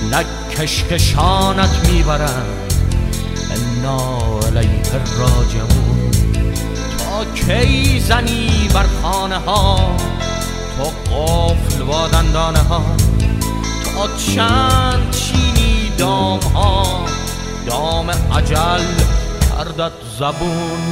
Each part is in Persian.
نه کشکشانت میبرند انا الیه راجعون. تا کی زنی بر خانه ها تو قفل با دندانه ها؟ تا چند چینی دام ها دام اجل کردت زبون؟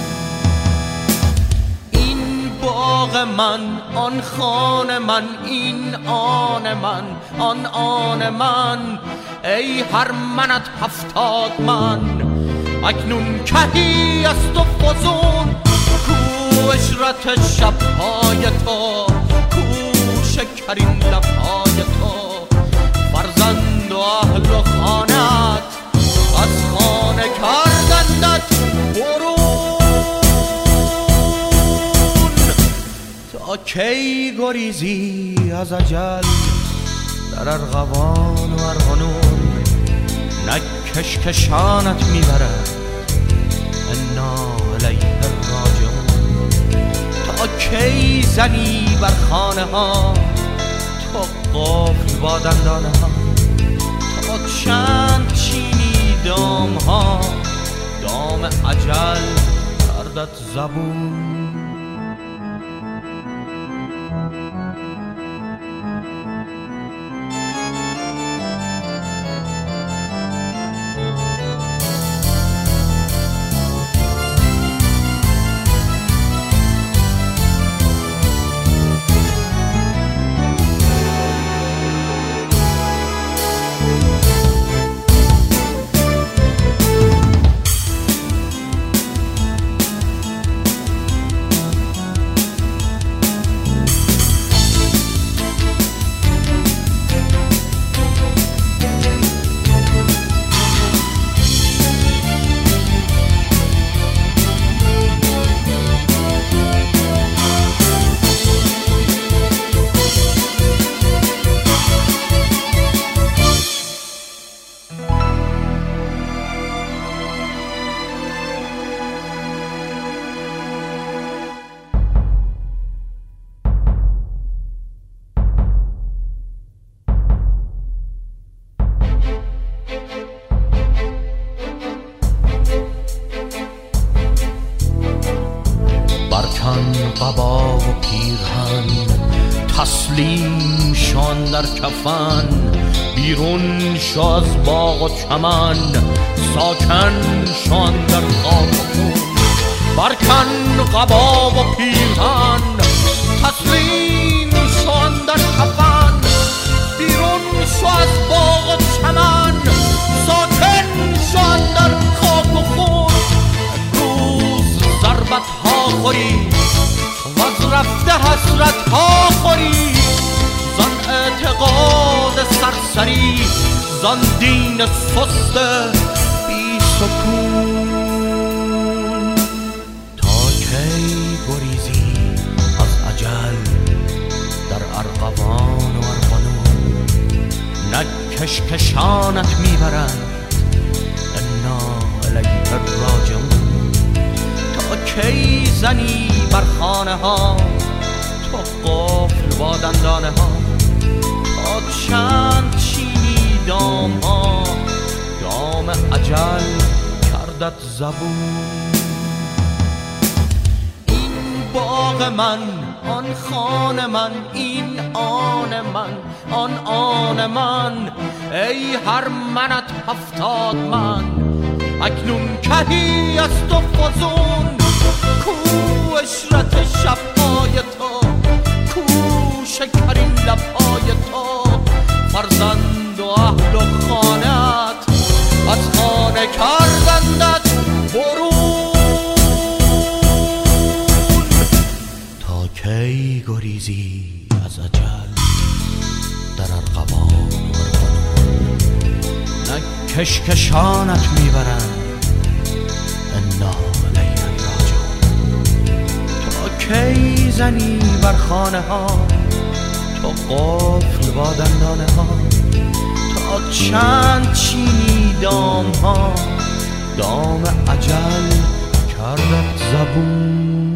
این باغ من، آن خانه من، این آن من، آن آن من، ای هر منت 70 من. اکنون کهی است و فزون، کو اشرت شبهای تو، کو شکرین لبهای تو. فرزند و اهل و خانت از خانه کردندت برون. تا کی گریزی از اجل در ارغوان و ارغنون؟ نه کشکشانت میبرد انا الیه راجعون. تا کی زنی بر خانه ها تو قفل با دندانه ها؟ تا چند چینی دام ها دام اجل کردت زبون؟ قبا و پیرهن تسلیم شان در کفن، بیرون شو از باغ و چمن، ساکن شان در خاک و خون. برکن قبا و پیرهن تسلیم شان در کفن، بیرون شو از باغ و چمن، ساکن شان در خاک و خون. روز ضربت ها خوری و از رفته حسرت ها خوری، زن اعتقاد سرسری، زن دین سست بی سکون. تا کی گریزی از اجل در ارغوان و ارغنون؟ نه کشکشانت میبرند انا الیه راجعون. تا کی زنی بر خانه ها تو قفل با دندانه ها؟ تا چند چینی دام ها دام اجل کردت زبون؟ این باغ من، آن خانه من، این آن من، آن آن من، ای هر منت 70 من. اکنون کهی است و فزون، کو اشرت شبهای تو، کو شکرین لبهای تو. فرزند و اهل و خانت از خانه کردندت برون. تا کی گریزی از اجل در ارغوان و ارغنون؟ نه کشکشانت میبرند انا الیه راجعون. تا کی زنی بر خانه ها تو قفل با دندانه ها؟ تا چند چینی دام ها دام اجل کردت زبون؟